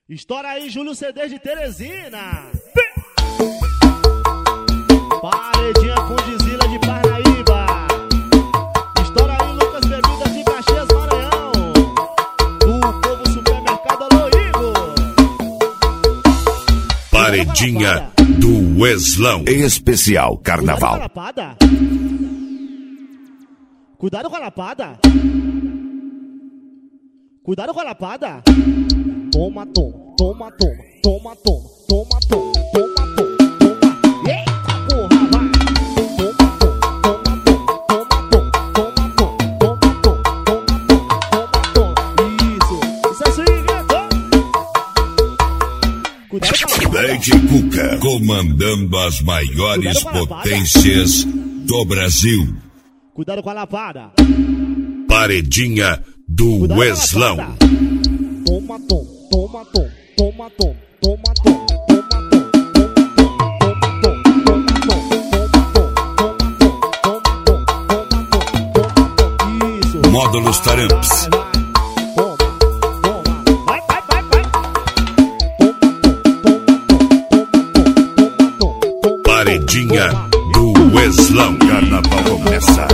Estoura aí, Júlio CD de Teresina. Paredinha com Dizila de Parnaíba. Estoura aí, Lucas Bebidas de Caxias, Maranhão. Do Povo Supermercado, alô, Igor. Paredinha do Weslão. Especial Carnaval. Cuidado com a lapada. Cuidado com a lapada. Toma, toma, toma, toma, toma, toma, toma, toma, toma, toma. Eita porra, vai. Toma, toma, toma, toma, toma, toma, toma, toma. Isso é swing, cuidado com a lapada. Lady Cuca, comandando as maiores potências do Brasil. Cuidado com a lapada. Paredinha do Weslão. Toma, toma, toma, toma, toma, toma, toma, toma, toma. Isso. Módulos Taramps. Vai, vai, vai, vai. Paredinha do Weslão. Carnaval começa.